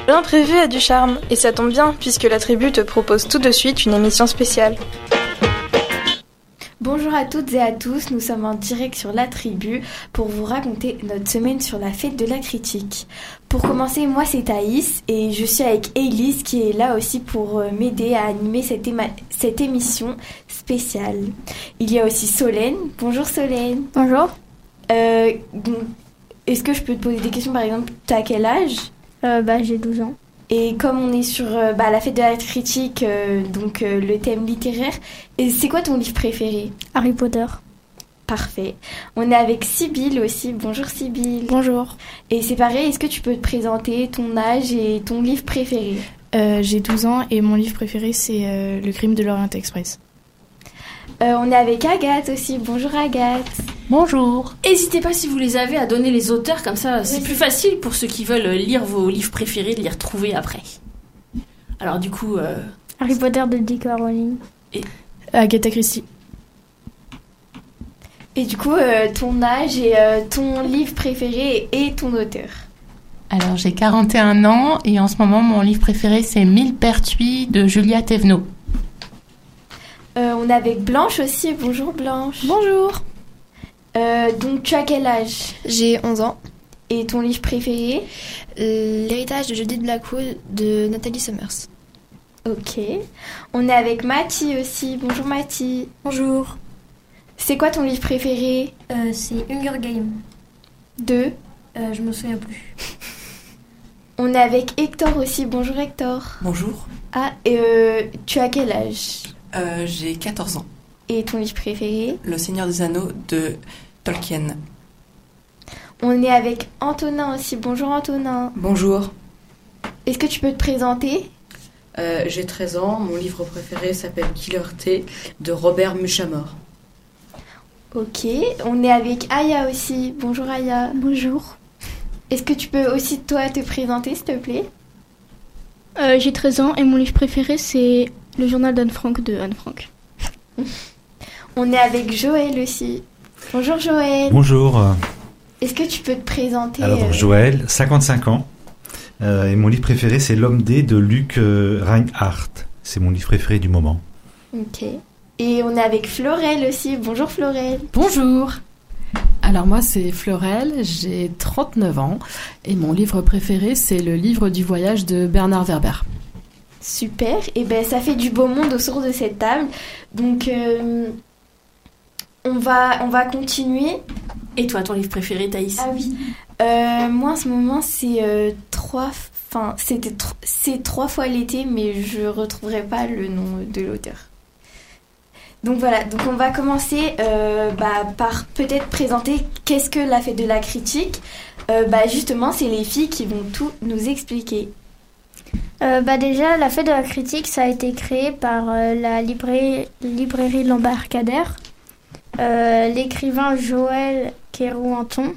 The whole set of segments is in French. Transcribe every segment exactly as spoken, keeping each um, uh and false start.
L'imprévu a du charme, et ça tombe bien, puisque la tribu te propose tout de suite une émission spéciale. Bonjour à toutes et à tous, nous sommes en direct sur la tribu pour vous raconter notre semaine sur la fête de la critique. Pour commencer, moi c'est Thaïs et je suis avec Élise qui est là aussi pour m'aider à animer cette, éma- cette émission spéciale. Il y a aussi Solène. Bonjour Solène. Bonjour. Euh, est-ce que je peux te poser des questions par exemple? T'as quel âge? euh, bah, J'ai douze ans. Et comme on est sur euh, bah, la fête de la critique, euh, donc euh, le thème littéraire, et c'est quoi ton livre préféré? Harry Potter. Parfait. On est avec Sybille aussi. Bonjour Sybille. Bonjour. Et c'est pareil, est-ce que tu peux te présenter ton âge et ton livre préféré? euh, J'ai douze ans et mon livre préféré c'est euh, Le Crime de l'Orient Express. Euh, on est avec Agathe aussi. Bonjour Agathe. Bonjour. N'hésitez pas si vous les avez à donner les auteurs, comme ça c'est oui. plus facile pour ceux qui veulent lire vos livres préférés de les retrouver après. Alors du coup... Euh... Harry Potter de J K Rowling. Et Agatha Christie. Et du coup, euh, ton âge et euh, ton livre préféré et ton auteur? Alors j'ai quarante et un ans et en ce moment mon livre préféré c'est Millepertuis de Julia Thévenot. Euh, on est avec Blanche aussi. Bonjour Blanche. Bonjour. Euh, donc tu as quel âge? J'ai onze ans. Et ton livre préféré? L'héritage de Judith Blackwood de Nathalie Summers. Ok. On est avec Mathie aussi. Bonjour Mathie. Bonjour. C'est quoi ton livre préféré? euh, C'est Hunger Games. De euh, Je me souviens plus. On est avec Hector aussi. Bonjour Hector. Bonjour. Ah, et euh, tu as quel âge? euh, J'ai quatorze ans. Et ton livre préféré? Le Seigneur des Anneaux de Tolkien. On est avec Antonin aussi. Bonjour Antonin. Bonjour. Est-ce que tu peux te présenter? euh, J'ai treize ans. Mon livre préféré s'appelle Killer T de Robert Muchamore. Ok. On est avec Aya aussi. Bonjour Aya. Bonjour. Est-ce que tu peux aussi toi te présenter s'il te plaît? euh, J'ai treize ans et mon livre préféré c'est Le journal d'Anne Frank de Anne Frank. On est avec Joël aussi. Bonjour Joël. Bonjour. Est-ce que tu peux te présenter? Alors donc, Joël, cinquante-cinq ans. Euh, et mon livre préféré c'est L'Homme D de Luc euh, Reinhardt. C'est mon livre préféré du moment. Ok. Et on est avec Florelle aussi. Bonjour Florelle. Bonjour. Alors moi c'est Florelle, j'ai trente-neuf ans et mon livre préféré c'est Le Livre du voyage de Bernard Werber. Super, et ben ça fait du beau monde autour de cette table. Donc euh, on va on va continuer. Et toi, ton livre préféré, Thaïs? Ah oui. Euh, moi en ce moment c'est euh, trois enfin c'était tr- c'est trois fois l'été, mais je retrouverai pas le nom de l'auteur. Donc voilà, donc on va commencer euh, bah, par peut-être présenter qu'est-ce que la fête de la critique. Euh, bah justement, c'est les filles qui vont tout nous expliquer. Euh, bah déjà, la fête de la critique, ça a été créé par euh, la librairie, librairie l'Embarcadère, euh, l'écrivain Joël Kérouanton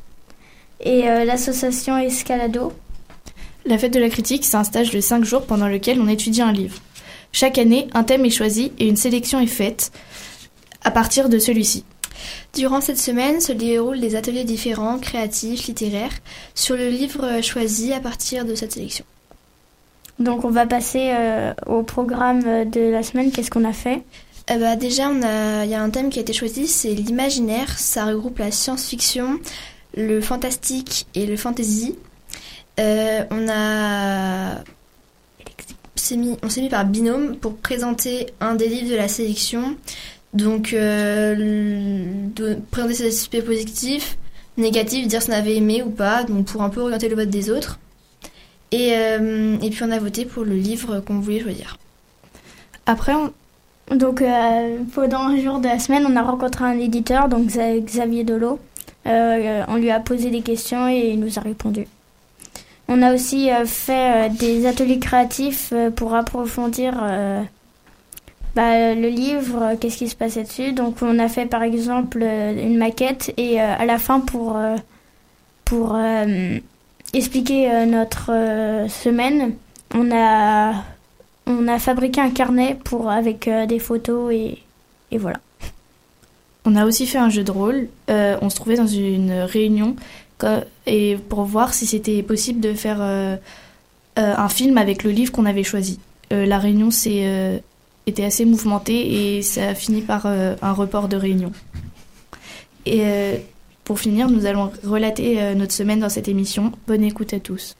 et euh, l'association Escalado. La fête de la critique, c'est un stage de cinq jours pendant lequel on étudie un livre. Chaque année, un thème est choisi et une sélection est faite à partir de celui-ci. Durant cette semaine se déroulent des ateliers différents, créatifs, littéraires, sur le livre choisi à partir de cette sélection. Donc on va passer euh, au programme de la semaine. Qu'est-ce qu'on a fait? euh, bah, Déjà, il y a un thème qui a été choisi, c'est l'imaginaire. Ça regroupe la science-fiction, le fantastique et le fantasy. Euh, on a... s'est mis, on s'est mis par binôme pour présenter un des livres de la sélection. Donc, euh, de présenter ses aspects positifs, négatifs, dire si on avait aimé ou pas, donc pour un peu orienter le vote des autres. Et, euh, et puis on a voté pour le livre qu'on voulait choisir. Après, on... donc euh, pendant un jour de la semaine, on a rencontré un éditeur, donc Xavier Delot. Euh, on lui a posé des questions et il nous a répondu. On a aussi euh, fait euh, des ateliers créatifs euh, pour approfondir euh, bah, le livre, euh, qu'est-ce qui se passait dessus. Donc on a fait par exemple euh, une maquette et euh, à la fin pour, euh, pour euh, expliquer euh, notre euh, semaine, on a, on a fabriqué un carnet pour, avec euh, des photos et, et voilà. On a aussi fait un jeu de rôle. Euh, on se trouvait dans une réunion et pour voir si c'était possible de faire euh, euh, un film avec le livre qu'on avait choisi. Euh, la réunion s'est, euh, était assez mouvementée et ça a fini par euh, un report de réunion. Et euh, pour finir, nous allons relater euh, notre semaine dans cette émission. Bonne écoute à tous.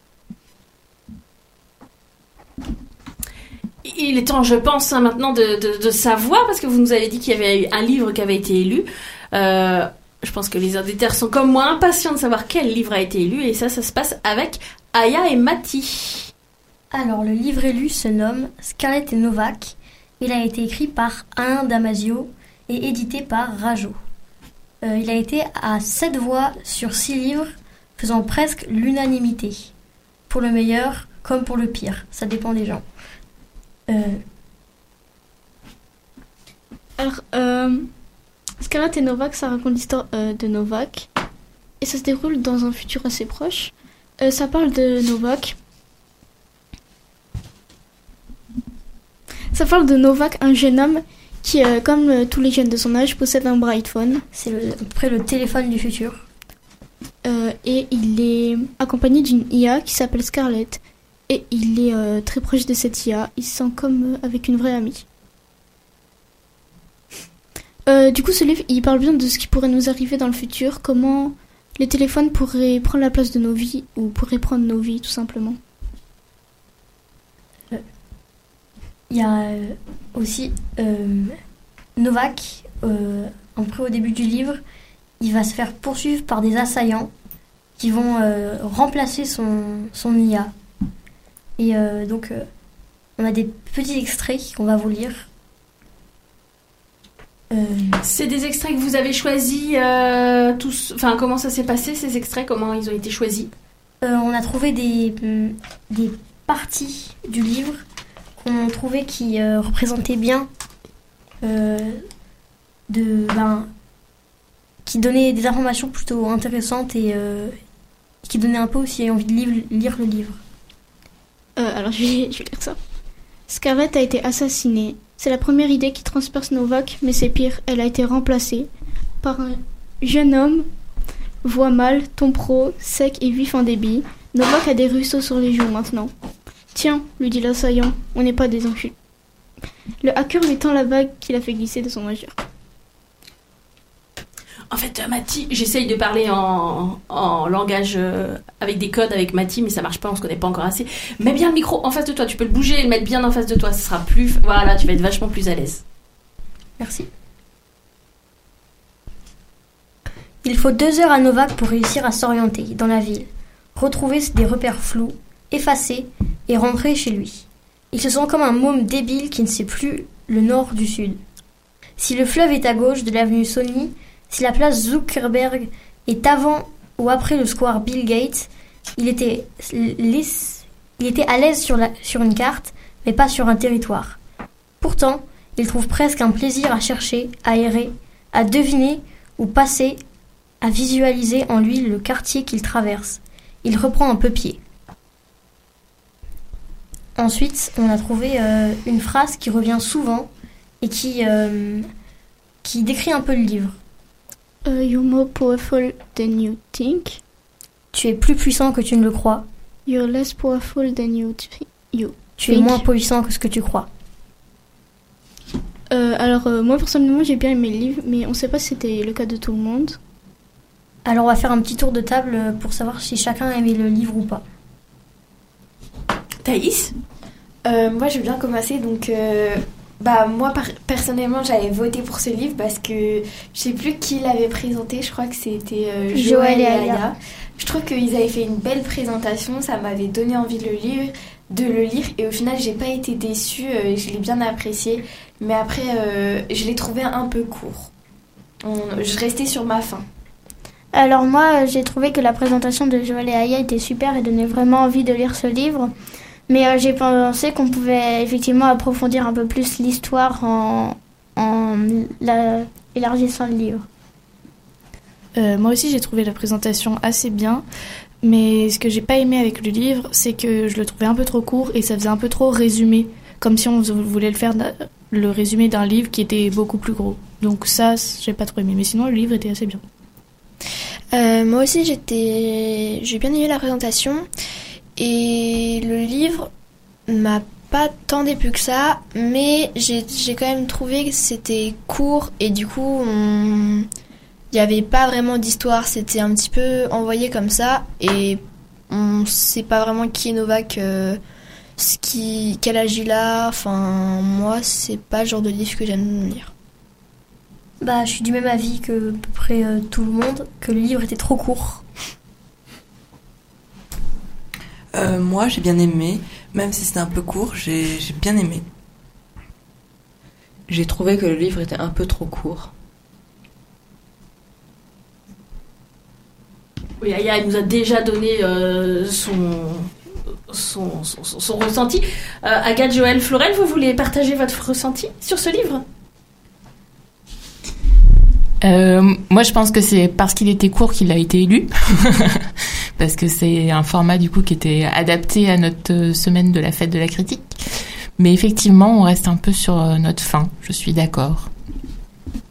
Il est temps, je pense, hein, maintenant de, de, de savoir, parce que vous nous avez dit qu'il y avait eu un livre qui avait été élu. Euh, je pense que les auditeurs sont comme moi impatients de savoir quel livre a été élu, et ça, ça se passe avec Aya et Mathie. Alors, le livre élu se nomme Scarlett et Novak. Il a été écrit par Alain Damasio et édité par Rajo. Euh, il a été à sept voix sur six livres, faisant presque l'unanimité. Pour le meilleur comme pour le pire, ça dépend des gens. Euh... Alors, euh, Scarlett et Novak, ça raconte l'histoire euh, de Novak. Et ça se déroule dans un futur assez proche. Euh, ça parle de Novak. Ça parle de Novak, un jeune homme qui, euh, comme euh, tous les jeunes de son âge, possède un Brightphone. C'est le, à peu près le téléphone du futur. Euh, et il est accompagné d'une I A qui s'appelle Scarlett. Et il est euh, très proche de cette I A. Il se sent comme euh, avec une vraie amie. Euh, du coup, ce livre, il parle bien de ce qui pourrait nous arriver dans le futur. Comment les téléphones pourraient prendre la place de nos vies, ou pourraient prendre nos vies, tout simplement. Il euh, y a euh, aussi euh, Novak, euh, un peu au début du livre, il va se faire poursuivre par des assaillants qui vont euh, remplacer son, son I A. Et euh, donc, euh, on a des petits extraits qu'on va vous lire. Euh... C'est des extraits que vous avez choisis euh, tous. Enfin, comment ça s'est passé, ces extraits? Comment ils ont été choisis? euh, On a trouvé des, des parties du livre qu'on trouvait qui euh, représentaient bien, euh, de, ben, qui donnaient des informations plutôt intéressantes et euh, qui donnaient un peu aussi envie de lire, lire le livre. Euh, alors, je vais, je vais lire ça. Scarlett a été assassinée. C'est la première idée qui transperce Novak, mais c'est pire. Elle a été remplacée par un jeune homme, voix mâle, ton pro, sec et vif en débit. Novak a des ruisseaux sur les joues maintenant. Tiens, lui dit l'assaillant, on n'est pas des enculés. Le hacker lui tend la bague qu'il a fait glisser de son majeur. En fait, Mathie, j'essaye de parler en, en langage euh, avec des codes avec Mathie, mais ça marche pas, on se connaît pas encore assez. Mets bien le micro en face de toi, tu peux le bouger et le mettre bien en face de toi, ce sera plus... Voilà, tu vas être vachement plus à l'aise. Merci. Il faut deux heures à Novak pour réussir à s'orienter dans la ville, retrouver des repères flous, effacer et rentrer chez lui. Il se sent comme un môme débile qui ne sait plus le nord du sud. Si le fleuve est à gauche de l'avenue Sony, si la place Zuckerberg est avant ou après le square Bill Gates, il était, lisse, il était à l'aise sur, la, sur une carte, mais pas sur un territoire. Pourtant, il trouve presque un plaisir à chercher, à errer, à deviner ou passer, à visualiser en lui le quartier qu'il traverse. Il reprend un peu pied. Ensuite, on a trouvé euh, une phrase qui revient souvent et qui, euh, qui décrit un peu le livre. Uh, you're more powerful than you think. Tu es plus puissant que tu ne le crois. You're less powerful than you, t- you Tu think. es moins puissant que ce que tu crois. Euh, alors, euh, moi personnellement, j'ai bien aimé le livre, mais on ne sait pas si c'était le cas de tout le monde. Alors, on va faire un petit tour de table pour savoir si chacun a aimé le livre ou pas. Thaïs ? euh, Moi, je veux bien commencer. Donc, euh, bah, moi, par- personnellement, j'avais voté pour ce livre parce que je sais plus qui l'avait présenté. Je crois que c'était euh, Joël et Aya. Je trouve qu'ils avaient fait une belle présentation. Ça m'avait donné envie de le lire. de le lire et au final j'ai pas été déçue, euh, je l'ai bien apprécié, mais après euh, je l'ai trouvé un peu court. On, je restais sur ma faim. Alors moi j'ai trouvé que la présentation de Joël et Aya était super et donnait vraiment envie de lire ce livre, mais euh, j'ai pensé qu'on pouvait effectivement approfondir un peu plus l'histoire en, en la, élargissant le livre. Euh, moi aussi j'ai trouvé la présentation assez bien. Mais ce que j'ai pas aimé avec le livre, c'est que je le trouvais un peu trop court et ça faisait un peu trop résumé, comme si on voulait le faire le résumé d'un livre qui était beaucoup plus gros. Donc ça, j'ai pas trop aimé. Mais sinon, le livre était assez bien. Euh, moi aussi, j'étais, j'ai bien aimé la présentation Et le livre m'a pas tant déplu que ça, mais j'ai, j'ai quand même trouvé que c'était court et du coup, il n'y avait pas vraiment d'histoire. C'était un petit peu envoyé comme ça et on ne sait pas vraiment qui est Novak, euh, ce qui, quel âge il a. Enfin, moi, c'est pas le genre de livre que j'aime lire. Bah, je suis du même avis que à peu près euh, tout le monde, que le livre était trop court. Euh, moi, j'ai bien aimé, même si c'était un peu court, j'ai, j'ai bien aimé. J'ai trouvé que le livre était un peu trop court. Oui, Aya nous a déjà donné euh, son, son, son, son, son ressenti. Euh, Agathe, Joël, Florel, vous voulez partager votre ressenti sur ce livre ? Euh, moi, je pense que c'est parce qu'il était court qu'il a été élu. Parce que c'est un format, du coup, qui était adapté à notre semaine de la fête de la critique. Mais effectivement, on reste un peu sur notre fin. Je suis d'accord. Joël ?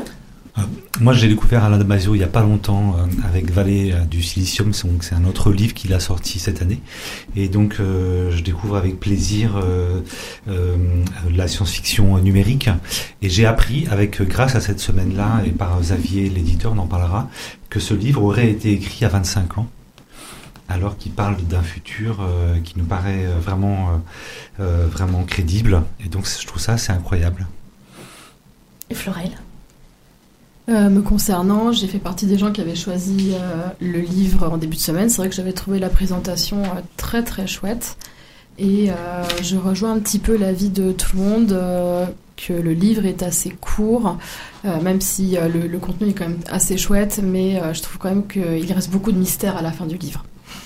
euh, Moi, j'ai découvert Alain Damasio il n'y a pas longtemps euh, avec Vallée euh, du Silicium. C'est, donc, c'est un autre livre qu'il a sorti cette année. Et donc, euh, je découvre avec plaisir euh, euh, la science-fiction numérique. Et j'ai appris, avec grâce à cette semaine-là, et par Xavier, l'éditeur, on en parlera, que ce livre aurait été écrit à vingt-cinq ans, alors qu'il parle d'un futur euh, qui nous paraît vraiment, euh, euh, vraiment crédible. Et donc, je trouve ça assez incroyable. Et Florel ? Euh, me concernant, j'ai fait partie des gens qui avaient choisi euh, le livre en début de semaine. C'est vrai que j'avais trouvé la présentation euh, très très chouette. Et euh, je rejoins un petit peu l'avis de tout le monde, euh, que le livre est assez court, euh, même si euh, le, le contenu est quand même assez chouette, mais euh, je trouve quand même qu'il reste beaucoup de mystère à la fin du livre.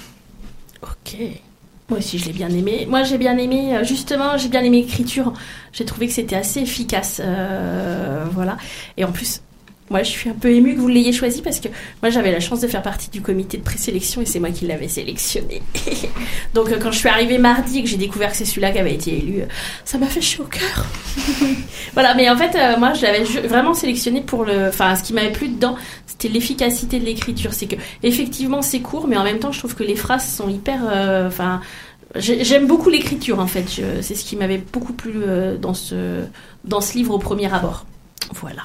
Ok. Moi aussi, je l'ai bien aimé. Moi, j'ai bien aimé, justement, j'ai bien aimé l'écriture. J'ai trouvé que c'était assez efficace. Euh, voilà. Et en plus, moi, je suis un peu émue que vous l'ayez choisi parce que moi, j'avais la chance de faire partie du comité de présélection et c'est moi qui l'avais sélectionné. Donc, quand je suis arrivée mardi et que j'ai découvert que c'est celui-là qui avait été élu, ça m'a fait chaud au cœur. Voilà, mais en fait, euh, moi, je l'avais vraiment sélectionné pour le... Enfin, ce qui m'avait plu dedans, c'était l'efficacité de l'écriture. C'est que, effectivement, c'est court, mais en même temps, je trouve que les phrases sont hyper... Enfin, euh, j'aime beaucoup l'écriture, en fait. Je, c'est ce qui m'avait beaucoup plu euh, dans, ce, dans ce livre au premier abord. Voilà.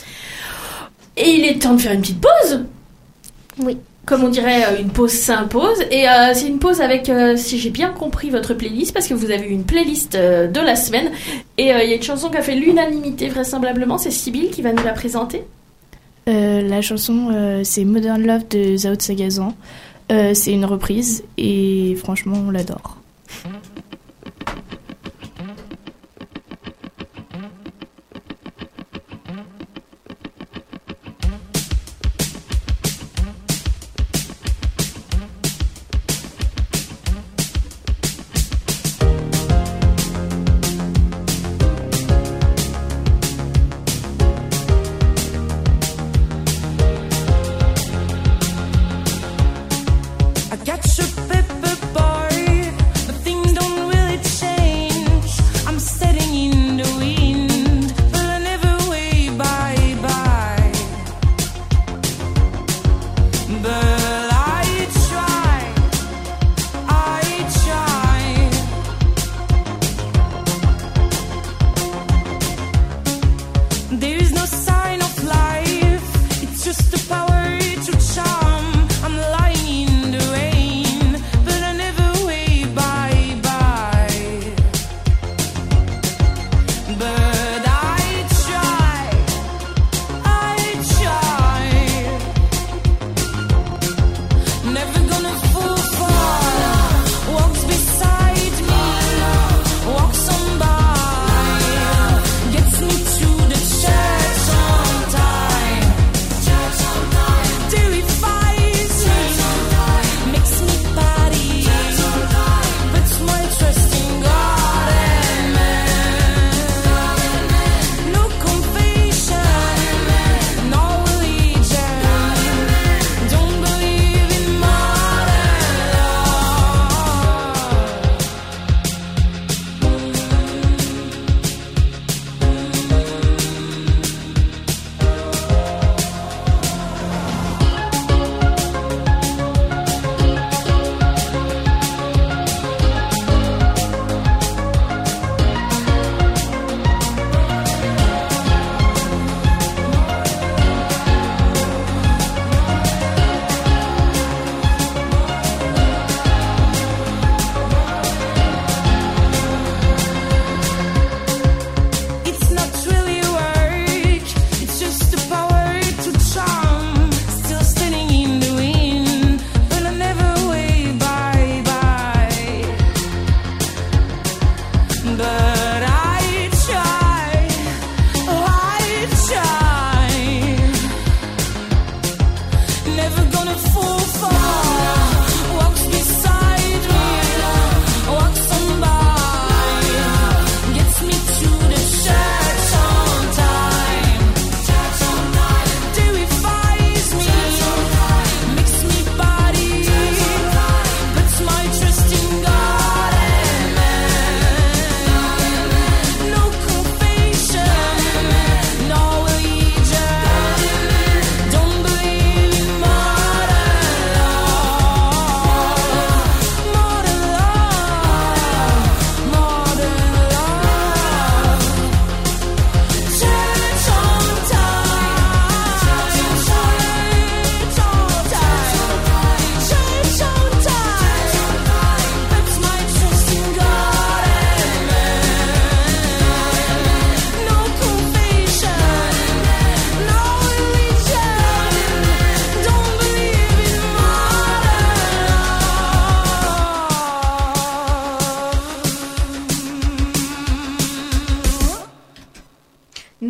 Et il est temps de faire une petite pause. Oui. Comme on dirait, une pause s'impose. Et euh, c'est une pause avec, euh, si j'ai bien compris, votre playlist, parce que vous avez eu une playlist euh, de la semaine. Et euh, il y a une chanson qui a fait l'unanimité, vraisemblablement. C'est Sybille qui va nous la présenter. Euh, la chanson, euh, c'est Modern Love de Zao de Sagazan. Euh, c'est une reprise et franchement, on l'adore. Just the power to charm. I'm lying in the rain, but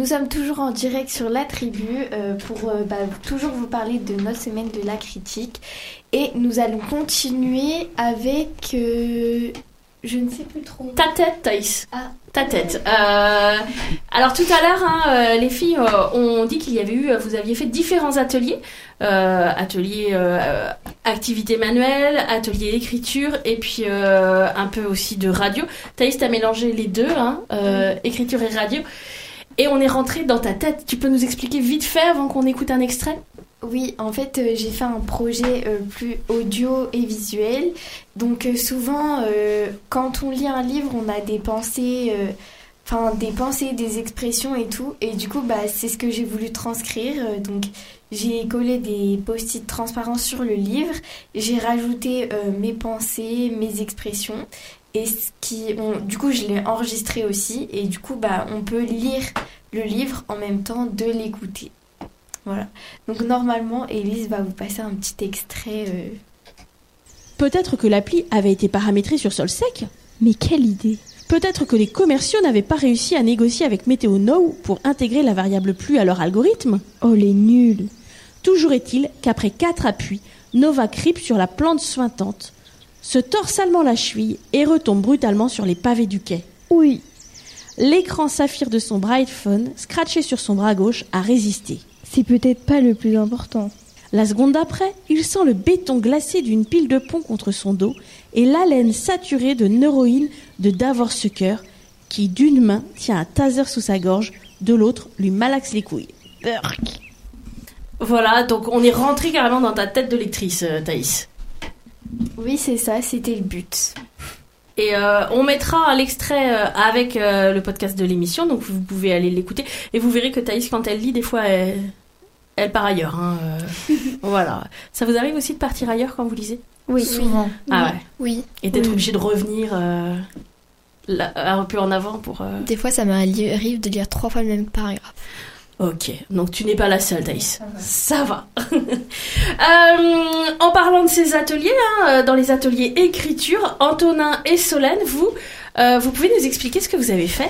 sommes toujours en direct sur la tribu euh, pour euh, bah, toujours vous parler de notre semaine de la critique. Et nous allons continuer avec... Euh, je ne sais plus trop. Ta tête, Thaïs. Ah. Ta tête. Euh, alors tout à l'heure, hein, euh, les filles euh, ont dit qu'il y avait eu... Vous aviez fait différents ateliers. Euh, ateliers euh, activités manuelles, ateliers écriture et puis euh, un peu aussi de radio. Thaïs, t'as mélangé les deux, hein, euh, mmh. écriture et radio. Et on est rentré dans ta tête. Tu peux nous expliquer vite fait avant qu'on écoute un extrait ? Oui, en fait, euh, j'ai fait un projet euh, plus audio et visuel. Donc euh, souvent, euh, quand on lit un livre, on a des pensées, euh, enfin des pensées, des expressions et tout. Et du coup, bah, c'est ce que j'ai voulu transcrire. Euh, donc j'ai collé des post-it transparents sur le livre. J'ai rajouté euh, mes pensées, mes expressions. Et ce qui, on, du coup, je l'ai enregistré aussi. Et du coup, bah, on peut lire le livre en même temps de l'écouter. Voilà. Donc normalement, Élise va vous passer un petit extrait. Euh... Peut-être que l'appli avait été paramétrée sur sol sec. Mais quelle idée! Peut-être que les commerciaux n'avaient pas réussi à négocier avec Météo Now pour intégrer la variable pluie à leur algorithme. Oh les nuls! Toujours est-il qu'après quatre appuis, Nova cripe sur la plante suintante, se tord salement la cheville et retombe brutalement sur les pavés du quai. Oui. L'écran saphir de son Brightphone, scratché sur son bras gauche, a résisté. C'est peut-être pas le plus important. La seconde d'après, il sent le béton glacé d'une pile de pont contre son dos et l'haleine saturée de neuroïne de Davor Sucker qui, d'une main, tient un taser sous sa gorge, de l'autre, lui malaxe les couilles. Burk. Voilà, donc on est rentré carrément dans ta tête de lectrice, Thaïs. Oui, c'est ça, c'était le but. Et euh, on mettra l'extrait euh, avec euh, le podcast de l'émission, donc vous pouvez aller l'écouter. Et vous verrez que Thaïs, quand elle lit, des fois, elle, elle part ailleurs. Hein, euh, voilà. Ça vous arrive aussi de partir ailleurs quand vous lisez ? Oui, souvent. Ah ouais. Oui. Et d'être oui. obligé de revenir euh, là, un peu en avant pour... Euh... Des fois, ça m'arrive de lire trois fois le même paragraphe. Ok, donc tu n'es pas la seule, Thaïs. Ça va. Ça va. euh, en parlant de ces ateliers, hein, dans les ateliers écriture, Antonin et Solène, vous, euh, vous pouvez nous expliquer ce que vous avez fait ?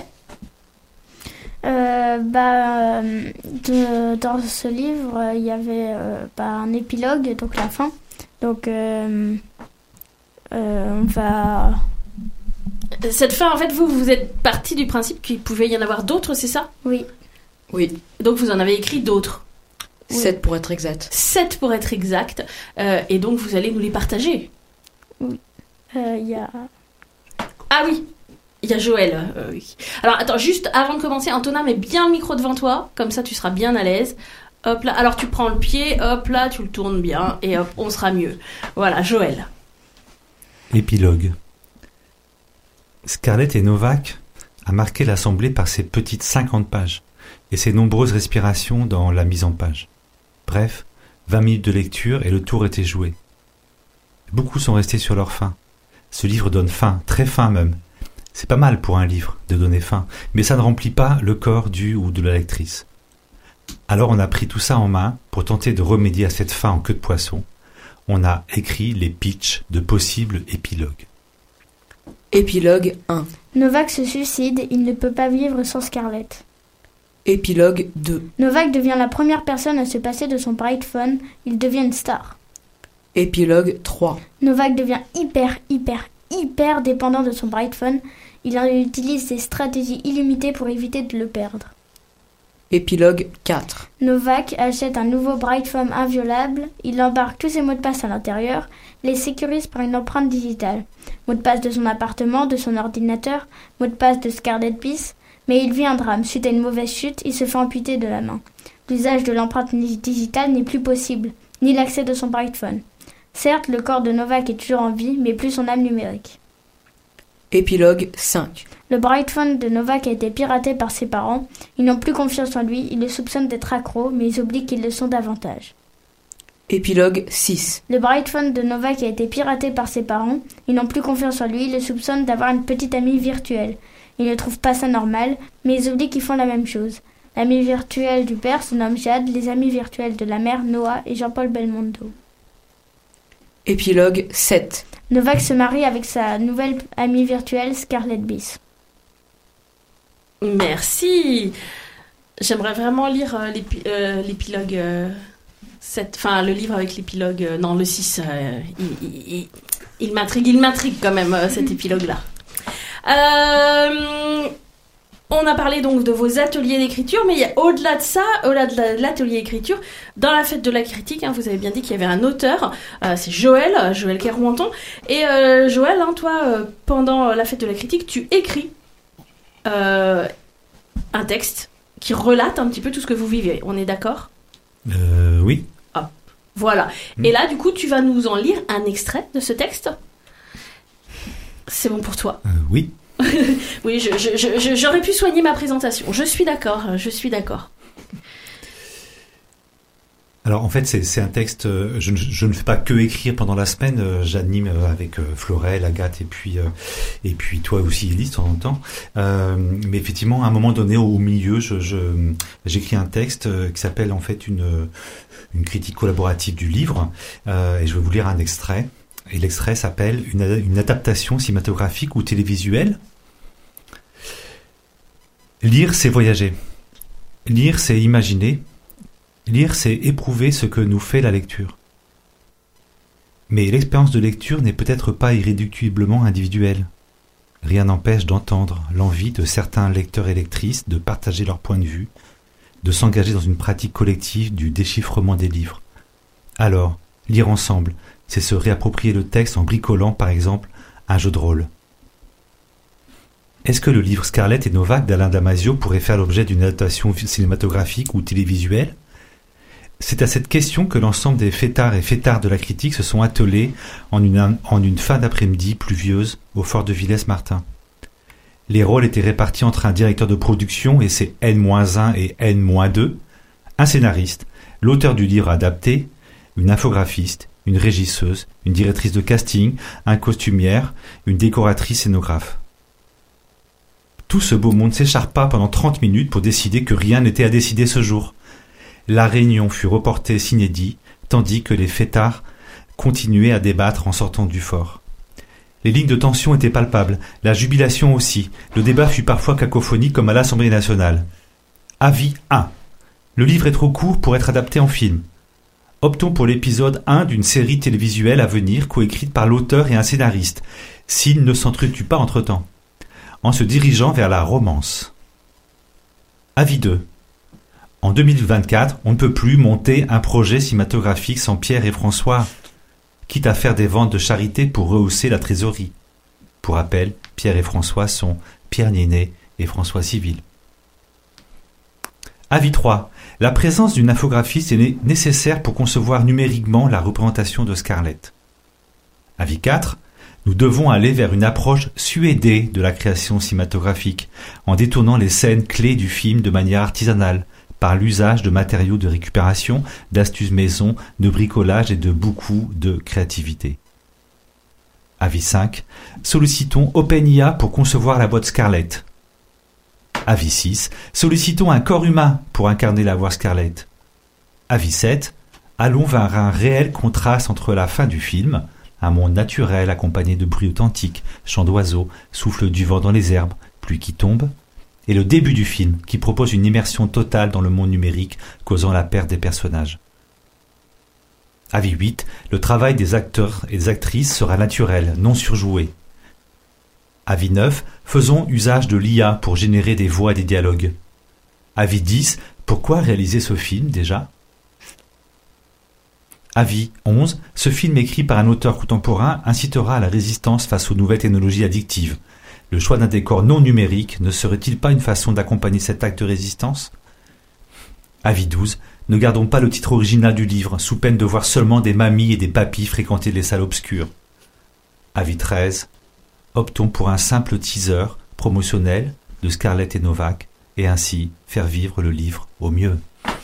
euh, bah, de, Dans ce livre, il y avait euh, bah, un épilogue, donc la fin. Donc, euh, euh, on va... Cette fin, en fait, vous, vous êtes parti du principe qu'il pouvait y en avoir d'autres, c'est ça ? Oui. Oui. Donc vous en avez écrit d'autres. Oui. Sept pour être exact. Sept pour être exact. Euh, et donc vous allez nous les partager. Oui. Il euh, y a... Ah oui, il y a Joël. Euh, oui. Alors attends, juste avant de commencer, Antonin, mets bien le micro devant toi. Comme ça, tu seras bien à l'aise. Hop là. Alors tu prends le pied, hop là, tu le tournes bien. Et hop, on sera mieux. Voilà, Joël. Épilogue. Scarlett et Novak a marqué l'assemblée par ses petites cinquante pages. Et ses nombreuses respirations dans la mise en page. Bref, vingt minutes de lecture et le tour était joué. Beaucoup sont restés sur leur faim. Ce livre donne faim, très faim même. C'est pas mal pour un livre de donner faim, mais ça ne remplit pas le corps du ou de la lectrice. Alors on a pris tout ça en main pour tenter de remédier à cette faim en queue de poisson. On a écrit les pitchs de possibles épilogues. Épilogue un. Novak se suicide, il ne peut pas vivre sans Scarlett. Épilogue deux. Novak devient la première personne à se passer de son Brightphone, il devient une star. Épilogue trois. Novak devient hyper, hyper, hyper dépendant de son Brightphone, il utilise des stratégies illimitées pour éviter de le perdre. Épilogue quatre. Novak achète un nouveau Brightphone inviolable, il embarque tous ses mots de passe à l'intérieur, les sécurise par une empreinte digitale. Mot de passe de son appartement, de son ordinateur, mot de passe de Scarlett Peace. Mais il vit un drame. Suite à une mauvaise chute, il se fait amputer de la main. L'usage de l'empreinte digitale n'est plus possible, ni l'accès de son Brightphone. Certes, le corps de Novak est toujours en vie, mais plus son âme numérique. Épilogue cinq. Le Brightphone de Novak a été piraté par ses parents. Ils n'ont plus confiance en lui, ils le soupçonnent d'être accro, mais ils oublient qu'ils le sont davantage. Épilogue six. Le Brightphone de Novak a été piraté par ses parents. Ils n'ont plus confiance en lui, ils le soupçonnent d'avoir une petite amie virtuelle. Ils ne trouvent pas ça normal, mais ils oublient qu'ils font la même chose. L'ami virtuel du père se nomme Jade, les amis virtuels de la mère, Noah et Jean-Paul Belmondo. Épilogue sept. Novak se marie avec sa nouvelle amie virtuelle, Scarlett Peace. Merci. J'aimerais vraiment lire euh, l'épi- euh, l'épilogue, euh, sept, enfin le livre avec l'épilogue, euh, non le six, euh, il, il, il, il m'intrigue, il m'intrigue quand même euh, cet épilogue-là. Euh, on a parlé donc de vos ateliers d'écriture, mais il y a au-delà de ça, au-delà de la- de l'atelier d'écriture, dans la fête de la critique, hein, vous avez bien dit qu'il y avait un auteur, euh, c'est Joël, Joël Kerouanton, et euh, Joël, hein, toi, euh, pendant la fête de la critique, tu écris euh, un texte qui relate un petit peu tout ce que vous vivez. On est d'accord ? Euh, oui. Ah, voilà. Mmh. Et là, du coup, tu vas nous en lire un extrait de ce texte ? C'est bon pour toi ? euh, Oui. Oui, je, je, je, j'aurais pu soigner ma présentation. Je suis d'accord, je suis d'accord. Alors en fait c'est, c'est un texte, euh, je, ne, je ne fais pas que écrire pendant la semaine, euh, j'anime avec euh, Florel, Agathe et puis, euh, et puis toi aussi Élise de temps en temps. Euh, mais effectivement à un moment donné au, au milieu je, je, j'écris un texte euh, qui s'appelle en fait une, une critique collaborative du livre euh, et je vais vous lire un extrait. Et l'extrait s'appelle une, une adaptation cinématographique ou télévisuelle. Lire c'est voyager. Lire c'est imaginer. Lire, c'est éprouver ce que nous fait la lecture. Mais l'expérience de lecture n'est peut-être pas irréductiblement individuelle. Rien n'empêche d'entendre l'envie de certains lecteurs et lectrices de partager leur point de vue, de s'engager dans une pratique collective du déchiffrement des livres. Alors, lire ensemble, c'est se réapproprier le texte en bricolant, par exemple, un jeu de rôle. Est-ce que le livre Scarlett et Novak d'Alain Damasio pourrait faire l'objet d'une adaptation cinématographique ou télévisuelle ? C'est à cette question que l'ensemble des fêtards et fêtards de la critique se sont attelés en une, en une fin d'après-midi pluvieuse au fort de Villers-Martin. Les rôles étaient répartis entre un directeur de production et ses N moins un et N moins deux, un scénariste, l'auteur du livre adapté, une infographiste, une régisseuse, une directrice de casting, un costumière, une décoratrice scénographe. Tout ce beau monde s'écharpa pendant trente minutes pour décider que rien n'était à décider ce jour. La réunion fut reportée sine die, tandis que les fêtards continuaient à débattre en sortant du fort. Les lignes de tension étaient palpables, la jubilation aussi. Le débat fut parfois cacophonique comme à l'Assemblée nationale. Avis un. Le livre est trop court pour être adapté en film. Optons pour l'épisode un d'une série télévisuelle à venir coécrite par l'auteur et un scénariste, s'il ne s'entretue pas entre-temps, en se dirigeant vers la romance. Avis deux. En deux mille vingt-quatre, on ne peut plus monter un projet cinématographique sans Pierre et François, quitte à faire des ventes de charité pour rehausser la trésorerie. Pour rappel, Pierre et François sont Pierre Ninet et François Civil. Avis trois. La présence d'une infographiste est nécessaire pour concevoir numériquement la représentation de Scarlett. Avis quatre. Nous devons aller vers une approche suédée de la création cinématographique, en détournant les scènes clés du film de manière artisanale, par l'usage de matériaux de récupération, d'astuces maison, de bricolage et de beaucoup de créativité. Avis cinq. Sollicitons OpenIA pour concevoir la boîte Scarlett. Avis six. Sollicitons un corps humain pour incarner la voix Scarlett. Avis sept. Allons vers un réel contraste entre la fin du film, un monde naturel accompagné de bruits authentiques, chants d'oiseaux, souffle du vent dans les herbes, pluie qui tombe, et le début du film, qui propose une immersion totale dans le monde numérique, causant la perte des personnages. Avis huit. Le travail des acteurs et des actrices sera naturel, non surjoué. Avis neuf. Faisons usage de l'I A pour générer des voix et des dialogues. Avis dix. Pourquoi réaliser ce film, déjà ? Avis onze. Ce film écrit par un auteur contemporain incitera à la résistance face aux nouvelles technologies addictives. Le choix d'un décor non numérique ne serait-il pas une façon d'accompagner cet acte de résistance ? Avis douze. Ne gardons pas le titre original du livre, sous peine de voir seulement des mamies et des papys fréquenter les salles obscures. Avis treize. Optons pour un simple teaser promotionnel de Scarlett et Novak, et ainsi faire vivre le livre au mieux.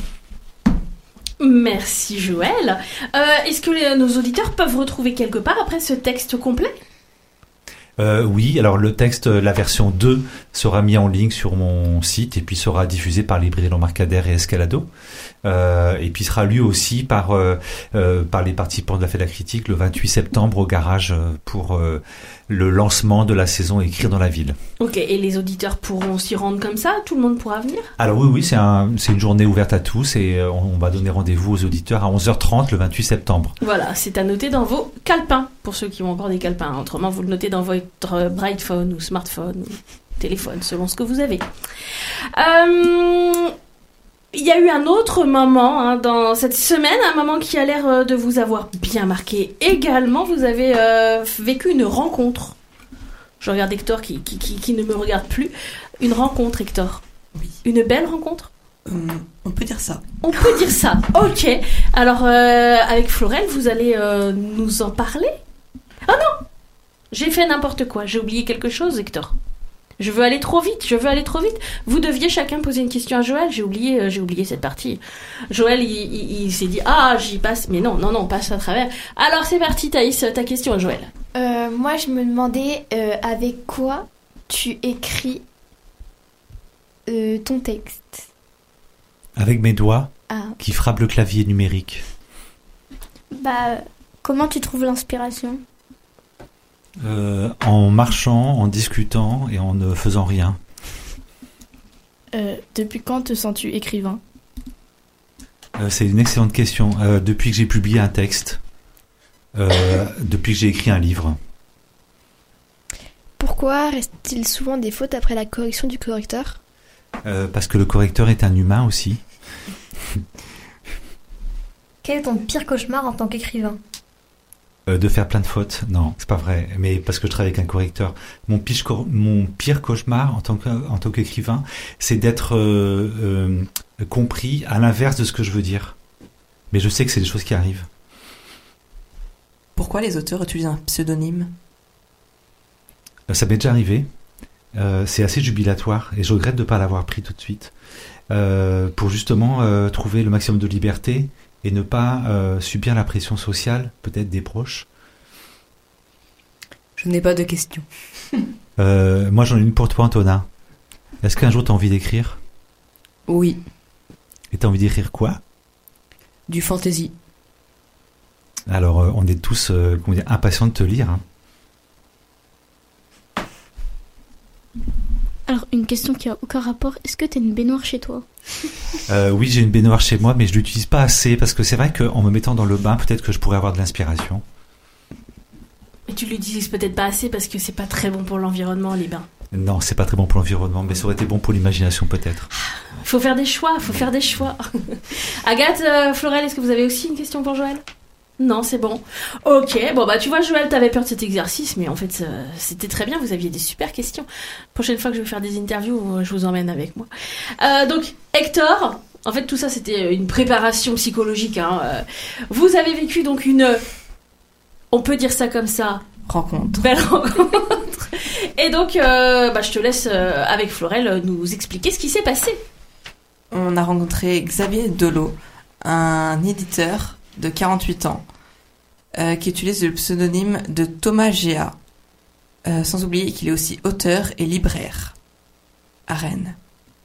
Merci Joël. Euh, est-ce que les, nos auditeurs peuvent retrouver quelque part après ce texte complet ? Euh, oui, alors le texte, la version deux sera mis en ligne sur mon site et puis sera diffusé par Librairie l'Embarcadère et Escalado. Euh, et puis sera lu aussi par euh, euh, par les participants de la Fête de la Critique le vingt-huit septembre au garage euh, pour euh, le lancement de la saison Écrire dans la ville. Ok, et les auditeurs pourront s'y rendre comme ça? Tout le monde pourra venir? Alors oui, oui, c'est un, c'est une journée ouverte à tous et euh, on va donner rendez-vous aux auditeurs à onze heures trente le vingt-huit septembre. Voilà, c'est à noter dans vos calepins, pour ceux qui ont encore des calepins. Autrement, vous le notez dans votre Brightphone ou smartphone ou téléphone, selon ce que vous avez. Euh... Il y a eu un autre moment hein, dans cette semaine, un moment qui a l'air de vous avoir bien marqué également. Vous avez euh, vécu une rencontre. Je regarde Hector qui, qui, qui, qui ne me regarde plus. Une rencontre, Hector. Oui. Une belle rencontre hum, On peut dire ça. On peut dire ça, ok. Alors, euh, avec Florelle, vous allez euh, nous en parler? Oh non! J'ai fait n'importe quoi. J'ai oublié quelque chose, Hector. Je veux aller trop vite, je veux aller trop vite. Vous deviez chacun poser une question à Joël. J'ai oublié, euh, j'ai oublié cette partie. Joël, il, il, il s'est dit ah j'y passe, mais non, non, non, passe à travers. Alors c'est parti, Thaïs, ta question à Joël. Euh, moi, je me demandais euh, avec quoi tu écris euh, ton texte. Avec mes doigts Ah. qui frappent le clavier numérique. Bah, comment tu trouves l'inspiration? Euh, en marchant, en discutant et en ne faisant rien. Euh, depuis quand te sens-tu écrivain? Euh, c'est une excellente question. Euh, depuis que j'ai publié un texte, euh, depuis que j'ai écrit un livre. Pourquoi reste-t-il souvent des fautes après la correction du correcteur? Euh, parce que le correcteur est un humain aussi. Quel est ton pire cauchemar en tant qu'écrivain? Euh, de faire plein de fautes. Non, c'est pas vrai. Mais parce que je travaille avec un correcteur. Mon, pire, mon pire cauchemar en tant que, en tant qu'écrivain, c'est d'être euh, euh, compris à l'inverse de ce que je veux dire. Mais je sais que c'est des choses qui arrivent. Pourquoi les auteurs utilisent un pseudonyme? euh, Ça m'est déjà arrivé. Euh, c'est assez jubilatoire et je regrette de ne pas l'avoir pris tout de suite. Euh, pour justement euh, trouver le maximum de liberté et ne pas euh, subir la pression sociale, peut-être des proches. Je n'ai pas de questions. euh, moi, j'en ai une pour toi, Antonin. Est-ce qu'un jour, tu as envie d'écrire? Oui. Et tu as envie d'écrire quoi? Du fantasy. Alors, euh, on est tous euh, comment dire, impatients de te lire. Hein. Alors, une question qui a aucun rapport. Est-ce que tu as une baignoire chez toi? euh, Oui, j'ai une baignoire chez moi, mais je l'utilise pas assez parce que c'est vrai qu'en me mettant dans le bain, peut-être que je pourrais avoir de l'inspiration. Mais tu l'utilises peut-être pas assez parce que c'est pas très bon pour l'environnement, les bains. Non, c'est pas très bon pour l'environnement, mais ça aurait été bon pour l'imagination peut-être. Faut faire des choix, faut faire des choix. Agathe, euh, Florelle, est-ce que vous avez aussi une question pour Joël? Non, c'est bon. Ok, bon bah tu vois Joël, t'avais peur de cet exercice, mais en fait euh, c'était très bien, vous aviez des super questions. Prochaine fois que je vais faire des interviews, je vous emmène avec moi. Euh, donc Hector, en fait tout ça c'était une préparation psychologique. Hein. Euh, vous avez vécu donc une, on peut dire ça comme ça, rencontre. Belle rencontre. Et donc euh, bah, je te laisse euh, avec Florelle nous expliquer ce qui s'est passé. On a rencontré Xavier Dolo, un éditeur de quarante-huit ans, euh, qui utilise le pseudonyme de Thomas Géa, euh, sans oublier qu'il est aussi auteur et libraire à Rennes.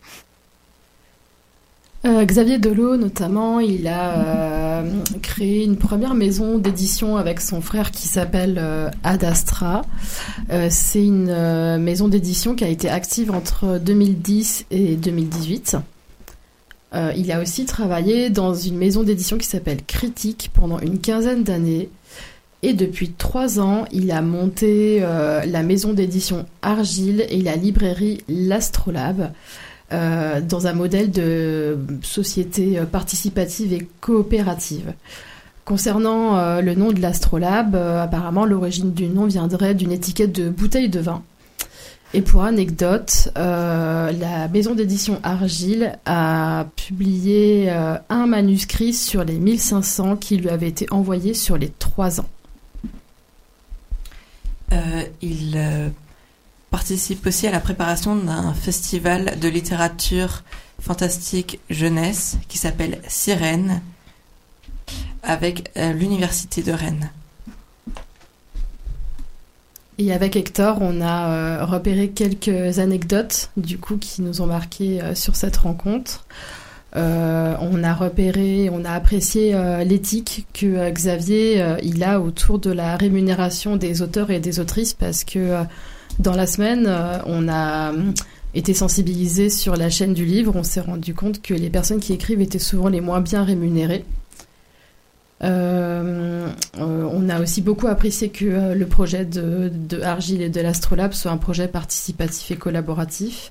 Euh, Xavier Dolo, notamment, il a euh, créé une première maison d'édition avec son frère qui s'appelle euh, Ad Astra. Euh, c'est une euh, maison d'édition qui a été active entre deux mille dix et deux mille dix-huit. Euh, il a aussi travaillé dans une maison d'édition qui s'appelle Critique pendant une quinzaine d'années. Et depuis trois ans, il a monté euh, la maison d'édition Argile et la librairie L'Astrolabe euh, dans un modèle de société participative et coopérative. Concernant euh, le nom de l'Astrolabe, euh, apparemment l'origine du nom viendrait d'une étiquette de bouteille de vin. Et pour anecdote, euh, la maison d'édition Argile a publié euh, un manuscrit sur les mille cinq cents qui lui avait été envoyé sur les trois ans. Euh, il euh, participe aussi à la préparation d'un festival de littérature fantastique jeunesse qui s'appelle Sirène avec euh, l'université de Rennes. Et avec Hector, on a euh, repéré quelques anecdotes du coup qui nous ont marqué euh, sur cette rencontre. Euh, on a repéré, on a apprécié euh, l'éthique que euh, Xavier euh, il a autour de la rémunération des auteurs et des autrices, parce que euh, dans la semaine, euh, on a euh, été sensibilisé sur la chaîne du livre. On s'est rendu compte que les personnes qui écrivent étaient souvent les moins bien rémunérées. Euh, euh, on a aussi beaucoup apprécié que euh, le projet de, de Argile et de l'Astrolabe soit un projet participatif et collaboratif.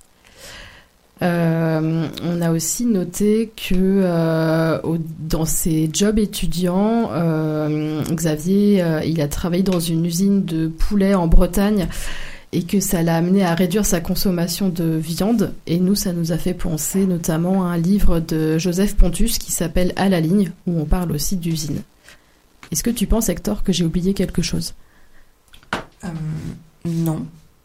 Euh, on a aussi noté que euh, au, dans ses jobs étudiants, euh, Xavier, euh, il a travaillé dans une usine de poulet en Bretagne et que ça l'a amené à réduire sa consommation de viande. Et nous, ça nous a fait penser notamment à un livre de Joseph Pontus qui s'appelle À la ligne, où on parle aussi d'usine. Est-ce que tu penses, Hector, que j'ai oublié quelque chose ? euh, Non.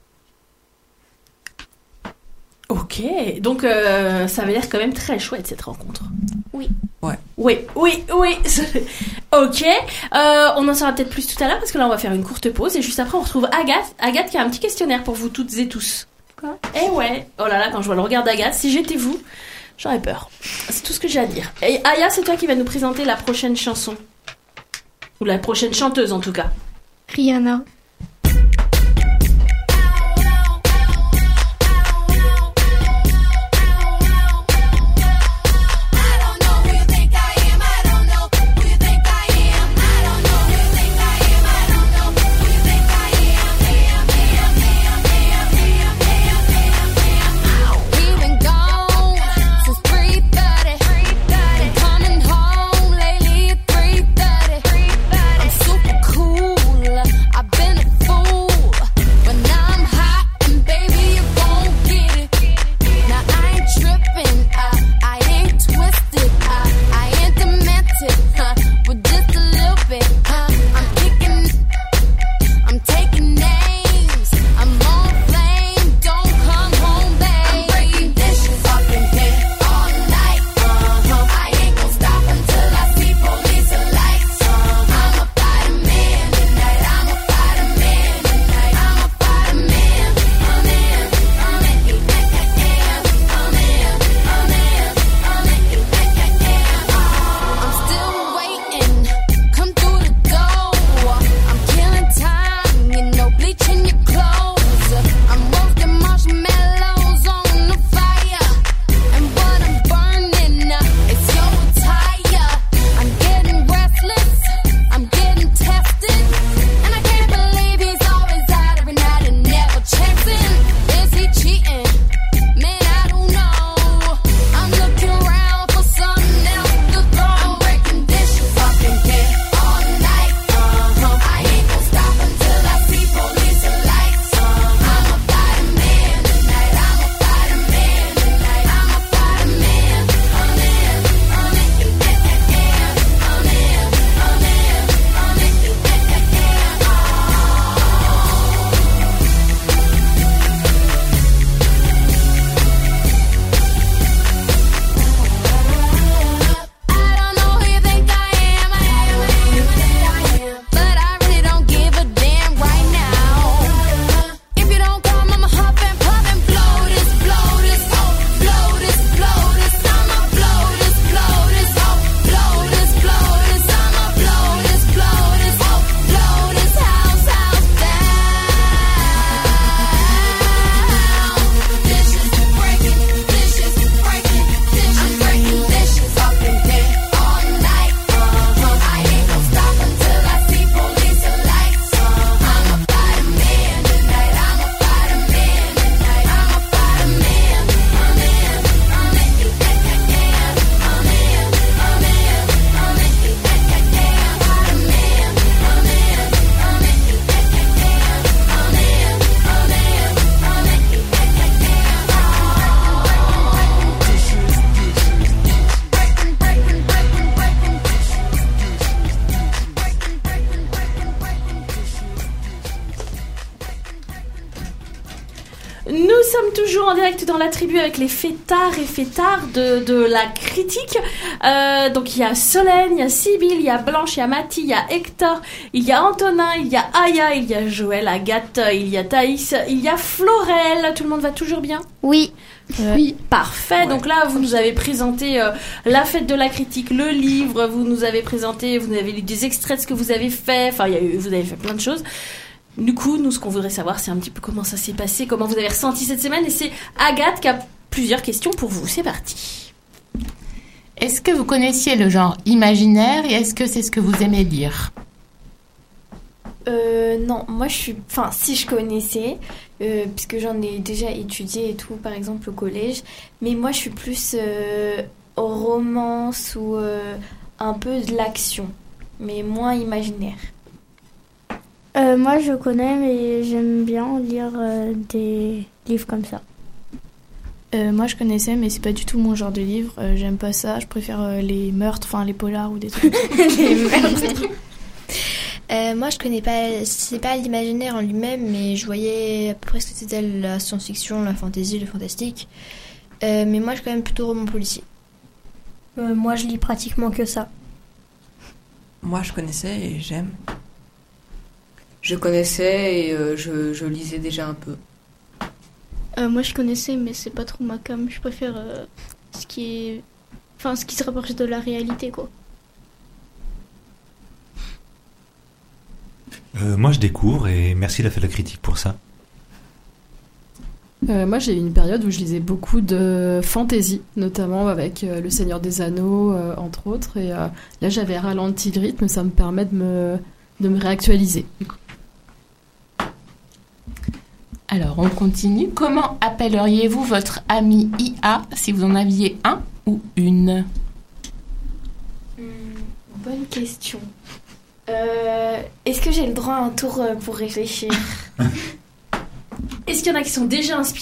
Ok, donc euh, ça avait l'air quand même très chouette cette rencontre. Oui. Ouais. Oui, oui, oui. Ok, euh, on en saura peut-être plus tout à l'heure parce que là on va faire une courte pause et juste après on retrouve Agathe. Agathe qui a un petit questionnaire pour vous toutes et tous. Quoi ? Eh ouais, oh là là, quand je vois le regard d'Agathe, si j'étais vous, j'aurais peur. C'est tout ce que j'ai à dire. Et Aya, c'est toi qui vas nous présenter la prochaine chanson. Ou la prochaine chanteuse en tout cas. Rihanna. I've been Nous sommes toujours en direct dans la tribu avec les fêtards et fêtards de, de la critique. Euh, donc il y a Solène, il y a Sybille, il y a Blanche, il y a Mathie, il y a Hector, il y a Antonin, il y a Aya, il y a Joël, Agathe, il y a Thaïs, il y a Florelle. Tout le monde va toujours bien ? Oui. Euh, oui, parfait. Ouais. Donc là, vous nous avez présenté euh, la fête de la critique, le livre. Vous nous avez présenté, vous avez lu des extraits de ce que vous avez fait. Enfin, il y a eu, vous avez fait plein de choses. Du coup, nous, ce qu'on voudrait savoir, c'est un petit peu comment ça s'est passé, comment vous avez ressenti cette semaine. Et c'est Agathe qui a plusieurs questions pour vous. C'est parti. Est-ce que vous connaissiez le genre imaginaire et est-ce que c'est ce que vous aimez lire ? Euh, non, moi je suis... Enfin, si je connaissais, euh, puisque j'en ai déjà étudié et tout, par exemple au collège, mais moi je suis plus euh, romance ou euh, un peu de l'action, mais moins imaginaire. Euh, moi je connais, mais j'aime bien lire euh, des livres comme ça. Euh, moi je connaissais, mais c'est pas du tout mon genre de livre. Euh, j'aime pas ça, je préfère euh, les meurtres, enfin les polars ou des trucs comme ça. Les meurtres. Euh, moi, je connais pas, c'est pas l'imaginaire en lui-même, mais je voyais à peu près ce que c'était la science-fiction, la fantasy, le fantastique. Euh, mais moi, je suis quand même plutôt roman policier. Euh, moi, je lis pratiquement que ça. Moi, je connaissais et j'aime. Je connaissais et euh, je, je lisais déjà un peu. Euh, moi, je connaissais, mais c'est pas trop ma cam. Je préfère euh, ce qui est, enfin, ce qui se rapproche de la réalité, quoi. Euh, moi, je découvre et merci la fête de la critique pour ça. Euh, moi, j'ai eu une période où je lisais beaucoup de fantasy, notamment avec euh, Le Seigneur des Anneaux, euh, entre autres. Et euh, là, j'avais ralenti le rythme, ça me permet de me, de me réactualiser. Alors, on continue. Comment appelleriez-vous votre ami I A si vous en aviez un ou une ? Mmh, bonne question. Euh, est-ce que j'ai le droit à un tour pour réfléchir ? Est-ce qu'il y en a qui sont déjà inspirés ?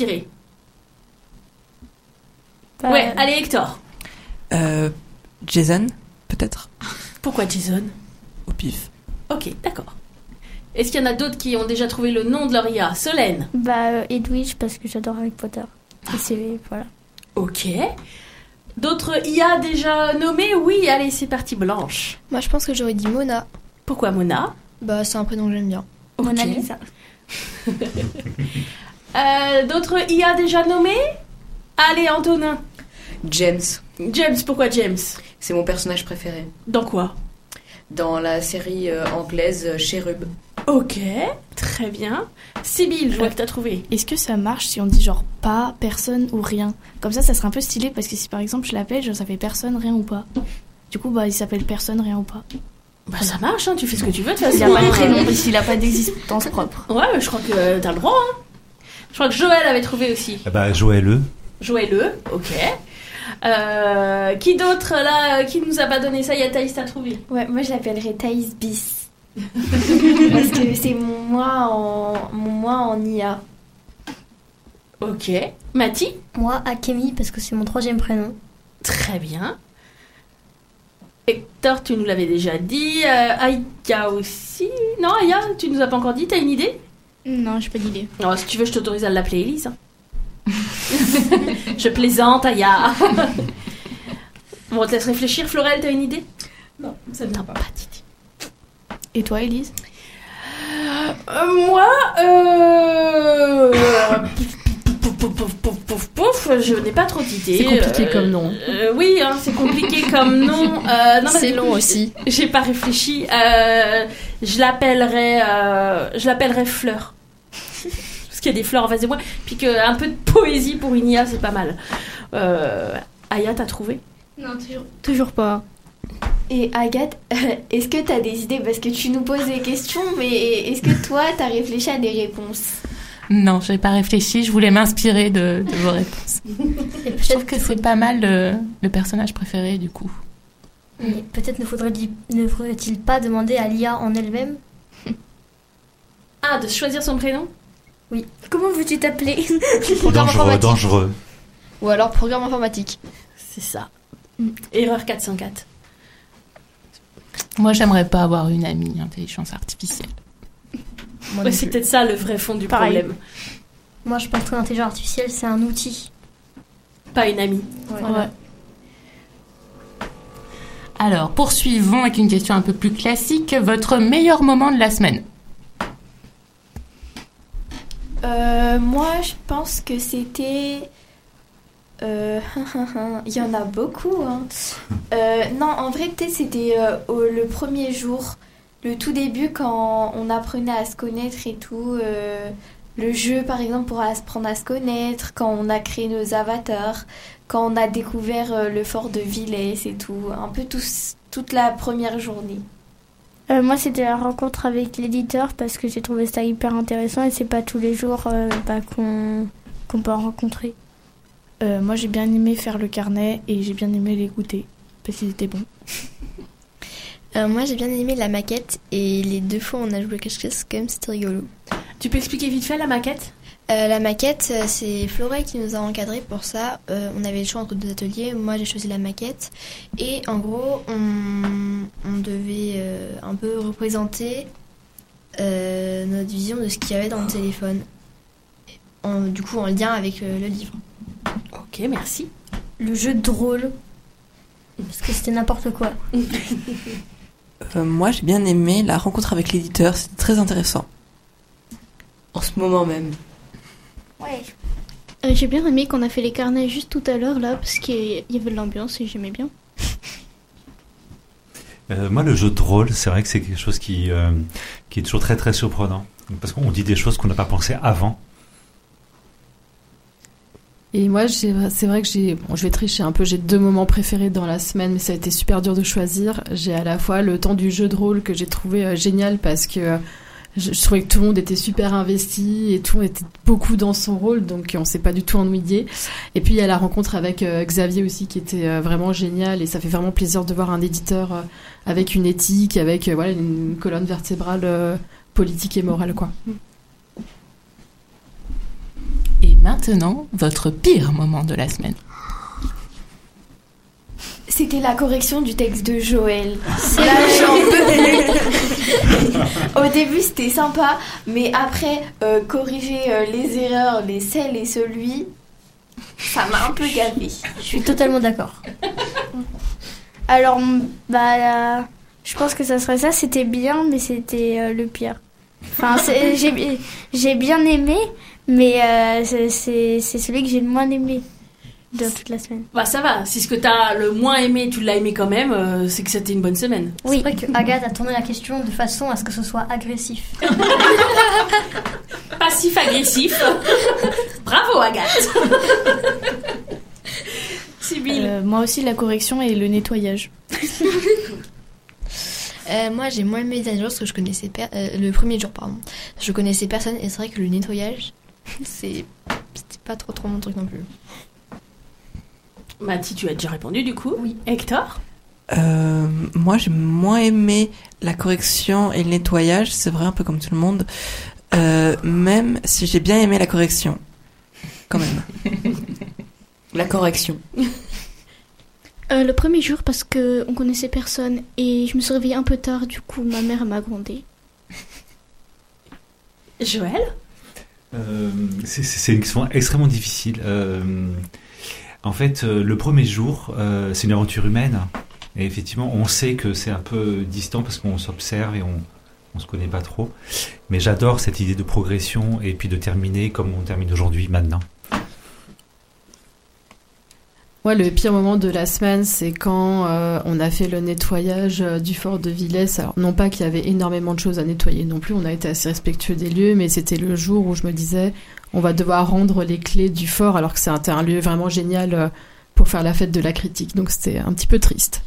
bah, Ouais, allez Hector. Euh, Jason, peut-être ? Pourquoi Jason ? Au pif. Ok, d'accord. Est-ce qu'il y en a d'autres qui ont déjà trouvé le nom de leur I A ? Solène ? Bah, euh, Edwige, parce que j'adore Harry Potter. Et c'est... voilà. Ok. D'autres I A déjà nommés ? Oui, allez, c'est parti. Blanche. Moi, je pense que j'aurais dit Mona. Pourquoi Mona ? Bah, c'est un prénom que j'aime bien. Okay. Mona Lisa. euh, D'autres I A déjà nommés ? Allez, Antonin. James. James, pourquoi James ? C'est mon personnage préféré. Dans quoi ? Dans la série euh, anglaise euh, Cherub. Ok, très bien. Sybille, je vois que t'as trouvé. Est-ce que ça marche si on dit genre pas, personne ou rien ? Comme ça, ça serait un peu stylé parce que si par exemple je l'appelle, genre ça fait personne, rien ou pas. Du coup, bah il s'appelle personne, rien ou pas. Bah ça marche, hein, tu fais ce que tu veux de toute façon. Il n'a pas de prénom parce qu'il n'a pas d'existence propre. Ouais, mais je crois que t'as le droit. Hein. Je crois que Joël avait trouvé aussi. Ah bah Joël. Joël, ok. Euh, qui d'autre là, qui nous a pas donné ça ? Il y a Thaïs, t'as trouvé ? Ouais, moi je l'appellerais Thaïs bis. Parce que c'est mon moi en, mon moi en I A. Ok. Mathie ? Moi, Akemi, parce que c'est mon troisième prénom. Très bien. Hector, tu nous l'avais déjà dit. Euh, Aïka aussi. Non, Aya, tu nous as pas encore dit. T'as une idée ? Non, j'ai pas d'idée. Non, si tu veux, je t'autorise à l'appeler Élise. Hein. Je plaisante, Aya. Bon, on te laisse réfléchir. Florelle, t'as une idée ? Non, ça ne pas. pas. pas d'idée. Et toi, Élise ? euh, Moi, euh... pouf, pouf, pouf, pouf, pouf, pouf, je n'ai pas trop d'idées. C'est compliqué euh, comme nom. Euh, oui, hein, c'est compliqué comme nom. Euh, non, c'est long aussi. J'ai pas réfléchi. Euh, je l'appellerais, euh, je l'appellerais Fleur. Parce qu'il y a des fleurs en face de moi. Puis qu'un peu de poésie pour une I A, c'est pas mal. Euh, Aya, t'as trouvé ? Non, toujours, toujours pas. Et Agathe, est-ce que t'as des idées ? Parce que tu nous poses des questions, mais est-ce que toi, t'as réfléchi à des réponses ? Non, j'ai pas réfléchi, je voulais m'inspirer de, de vos réponses. Je trouve que c'est pas mal le, le personnage préféré du coup. Mais peut-être ne faudrait-il, ne faudrait-il pas demander à l'I A en elle-même ? Ah, de choisir son prénom ? Oui. Comment veux-tu t'appeler ? Dangereux, dangereux. Ou alors programme informatique. C'est ça. Erreur quatre cent quatre. Moi, j'aimerais pas avoir une amie intelligence artificielle. Ouais, c'est peut-être ça le vrai fond du Pareil. problème. Moi, je pense que l'intelligence artificielle, c'est un outil. Pas une amie. Ouais. Voilà. Alors, poursuivons avec une question un peu plus classique. Votre meilleur moment de la semaine? Euh, moi, je pense que c'était... Euh, il y en a beaucoup. Hein. Euh, non, en vrai, peut-être c'était euh, au- le premier jour, le tout début, quand on apprenait à se connaître et tout. Euh, le jeu, par exemple, pour apprendre à se connaître, quand on a créé nos avatars, quand on a découvert euh, le fort de Villers et tout. Un peu tous, toute la première journée. Euh, moi, c'était la rencontre avec l'éditeur parce que j'ai trouvé ça hyper intéressant et c'est pas tous les jours euh, bah, qu'on qu'on peut en rencontrer. Euh, moi, j'ai bien aimé faire le carnet et j'ai bien aimé les goûter parce qu'ils étaient bons. Euh, moi, j'ai bien aimé la maquette et les deux fois on a joué quelque chose comme c'était rigolo. Tu peux expliquer vite fait la maquette? Euh, la maquette, euh, c'est Florey qui nous a encadrés pour ça. Euh, on avait le choix entre deux ateliers. Moi, j'ai choisi la maquette. Et en gros, on, on devait euh, un peu représenter euh, notre vision de ce qu'il y avait dans le téléphone. En- du coup, en lien avec euh, le livre. Ok, merci. Le jeu de rôle. Parce que c'était n'importe quoi. Euh, moi, j'ai bien aimé la rencontre avec l'éditeur, c'était très intéressant. En ce moment même. Ouais. Euh, j'ai bien aimé qu'on a fait les carnets juste tout à l'heure là parce qu'il y avait de l'ambiance et j'aimais bien. Euh, moi, le jeu de rôle, c'est vrai que c'est quelque chose qui, euh, qui est toujours très très surprenant. Parce qu'on dit des choses qu'on n'a pas pensé avant. Et moi, j'ai- c'est vrai que j'ai, bon, je vais tricher un peu, j'ai deux moments préférés dans la semaine, mais ça a été super dur de choisir. J'ai à la fois le temps du jeu de rôle que j'ai trouvé euh, génial parce que euh, je, je trouvais que tout le monde était super investi et tout le monde était beaucoup dans son rôle, donc on s'est pas du tout ennuyé. Et puis il y a la rencontre avec euh, Xavier aussi qui était euh, vraiment génial et ça fait vraiment plaisir de voir un éditeur euh, avec une éthique, avec euh, voilà une colonne vertébrale euh, politique et morale quoi. Et maintenant, votre pire moment de la semaine? C'était la correction du texte de Joël. Là, j'en peux plus. Au début, c'était sympa, mais après, euh, corriger euh, les erreurs, les celles et celui, ça m'a un peu gavé. Je suis totalement d'accord. Alors, m- bah, euh, je pense que ça serait ça. C'était bien, mais c'était euh, le pire. Enfin, c'est- j'ai j'ai bien aimé, mais euh, c'est- c'est c'est celui que j'ai le moins aimé de toute la semaine. Bah ça va, si ce que t'as le moins aimé, tu l'as aimé quand même, euh, c'est que c'était une bonne semaine. C'est vrai que Agathe a tourné la question de façon à ce que ce soit agressif. Passif-agressif. Bravo Agathe. Sibylle. Euh, moi aussi, la correction et le nettoyage. Euh, moi, j'ai moins aimé les derniers jours parce que je connaissais per- euh, le premier jour, pardon. Je connaissais personne et c'est vrai que le nettoyage, c'est c'était pas trop trop mon truc non plus. Mathie, tu as déjà répondu du coup. Oui. Hector? Euh, moi, j'ai moins aimé la correction et le nettoyage, c'est vrai, un peu comme tout le monde. Euh, même si j'ai bien aimé la correction. Quand même. La correction. Euh, le premier jour parce que on connaissait personne et je me suis réveillée un peu tard, du coup ma mère m'a grondée. Joël? Euh, c'est- c'est c'est une question extrêmement difficile. Euh, en fait, euh, le premier jour, euh, c'est une aventure humaine. Et effectivement, on sait que c'est un peu distant parce qu'on s'observe et on on se connaît pas trop. Mais j'adore cette idée de progression et puis de terminer comme on termine aujourd'hui, maintenant. Ouais, le pire moment de la semaine, c'est quand euh, on a fait le nettoyage euh, du fort de Villers. Alors, non pas qu'il y avait énormément de choses à nettoyer non plus, on a été assez respectueux des lieux, mais c'était le jour où je me disais, on va devoir rendre les clés du fort, alors que c'était un lieu vraiment génial euh, pour faire la fête de la critique. Donc c'était un petit peu triste.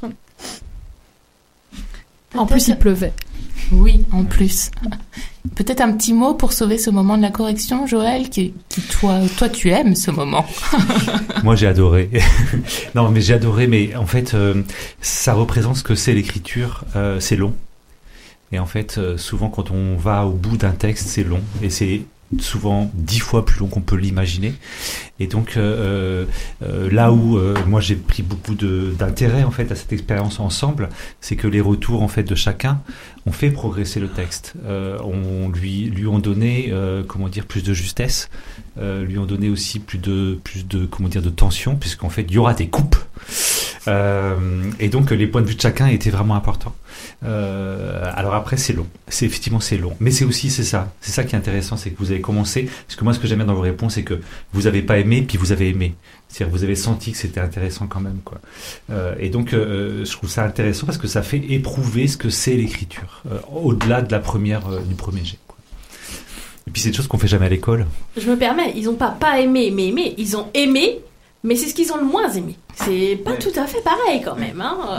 En plus, il pleuvait. Oui, en plus. Peut-être un petit mot pour sauver ce moment de la correction, Joël, qui, qui toi, toi, tu aimes ce moment. Moi, j'ai adoré. Non, mais j'ai adoré, mais en fait, euh, ça représente ce que c'est l'écriture. Euh, c'est long. Et en fait, euh, souvent, quand on va au bout d'un texte, c'est long. Et c'est souvent dix fois plus long qu'on peut l'imaginer. Et donc euh, euh, là où euh, moi j'ai pris beaucoup de, d'intérêt en fait à cette expérience ensemble, c'est que les retours en fait de chacun ont fait progresser le texte. Euh, on lui lui ont donné euh, comment dire plus de justesse, euh, lui ont donné aussi plus de plus de comment dire de tension, puisqu'en fait il y aura des coupes. Euh, et donc les points de vue de chacun étaient vraiment importants. Euh, alors après c'est long, c'est effectivement c'est long, mais c'est aussi c'est ça, c'est ça qui est intéressant, c'est que vous avez commencé. Parce que moi ce que j'aime bien dans vos réponses, c'est que vous avez pas aimé puis vous avez aimé, c'est-à-dire que vous avez senti que c'était intéressant quand même quoi. Euh, et donc euh, je trouve ça intéressant parce que ça fait éprouver ce que c'est l'écriture, euh, au-delà de la première euh, du premier jet. Quoi. Et puis c'est des choses qu'on fait jamais à l'école. Je me permets, ils ont pas pas aimé mais aimé, ils ont aimé. Mais c'est ce qu'ils ont le moins aimé. C'est pas ouais. tout à fait pareil quand même. Hein.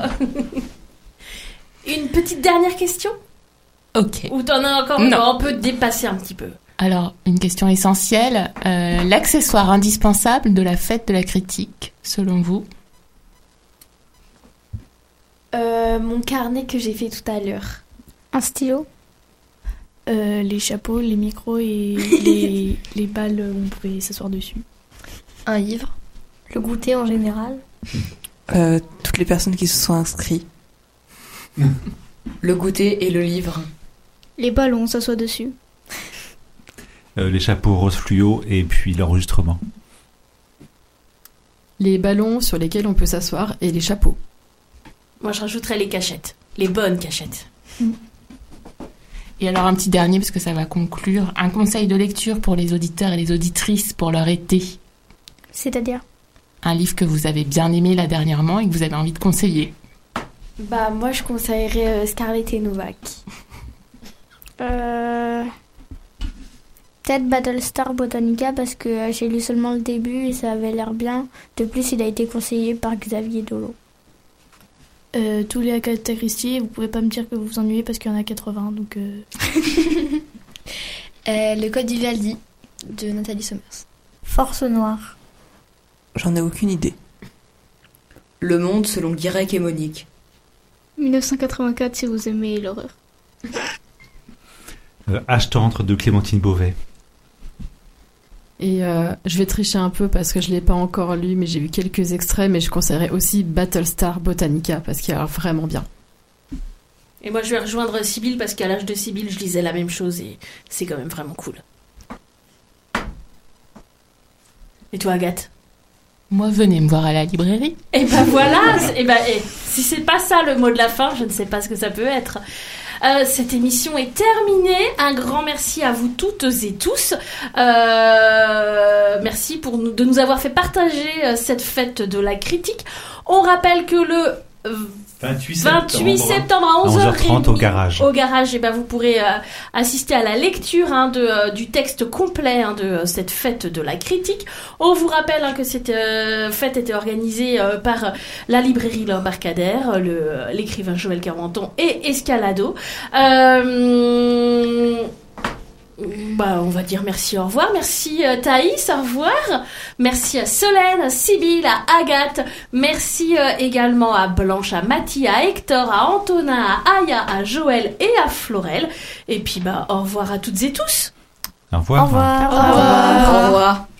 Une petite dernière question ? Ok. Ou t'en as encore non. On peut dépasser un petit peu. Alors, une question essentielle. Euh, l'accessoire indispensable de la fête de la critique, selon vous ? euh, Mon carnet que j'ai fait tout à l'heure. Un stylo ? euh, Les chapeaux, les micros et les, les balles où on pouvait s'asseoir dessus. Un livre ? Le goûter en général. Euh, toutes les personnes qui se sont inscrites. Le goûter et le livre. Les ballons, on s'assoit dessus. Euh, les chapeaux rose fluo et puis l'enregistrement. Les ballons sur lesquels on peut s'asseoir et les chapeaux. Moi, je rajouterais les cachettes. Les bonnes cachettes. Et alors, un petit dernier, parce que ça va conclure. Un conseil de lecture pour les auditeurs et les auditrices pour leur été. C'est-à-dire ? Un livre que vous avez bien aimé là dernièrement et que vous avez envie de conseiller. Bah moi je conseillerais euh, Scarlett et Novak. Euh... Peut-être Battlestar Botanica parce que euh, j'ai lu seulement le début et ça avait l'air bien. De plus il a été conseillé par Xavier Dolo. Euh, tous les Agatha Christie, vous pouvez pas me dire que vous vous ennuyez parce qu'il y en a quatre-vingts donc... Euh... euh, le Code d'Ivaldi de Nathalie Sommers. Force Noire. J'en ai aucune idée. Le Monde selon Guirec et Monique. dix-neuf cent quatre-vingt-quatre si vous aimez l'horreur. Euh, H-Tendre de Clémentine Beauvais. Et euh, je vais tricher un peu parce que je l'ai pas encore lu, mais j'ai vu quelques extraits, mais je conseillerais aussi Battlestar Botanica parce qu'il a l'air vraiment bien. Et moi je vais rejoindre Sibylle parce qu'à l'âge de Sibylle je lisais la même chose et c'est quand même vraiment cool. Et toi Agathe ? Moi, venez me voir à la librairie. Et ben voilà, et ben et, si c'est pas ça le mot de la fin, je ne sais pas ce que ça peut être. Euh, cette émission est terminée. Un grand merci à vous toutes et tous. Euh, merci pour nous, de nous avoir fait partager euh, cette fête de la critique. On rappelle que le euh, vingt-huit septembre à onze heures trente au garage. Au garage, et ben vous pourrez euh, assister à la lecture hein, de, euh, du texte complet hein, de euh, cette fête de la critique. On vous rappelle hein, que cette euh, fête était organisée euh, par euh, la librairie L'Embarcadère, le, euh, l'écrivain Joël Carenton et Escalado. Euh, Bah, on va dire merci, au revoir. Merci euh, Thaïs, au revoir. Merci à Solène, à Sibylle, à Agathe. Merci euh, également à Blanche, à Mathie, à Hector, à Antonin, à Aya, à Joël et à Florel. Et puis bah, au revoir à toutes et tous. Au revoir. Au revoir. Au revoir. Au revoir.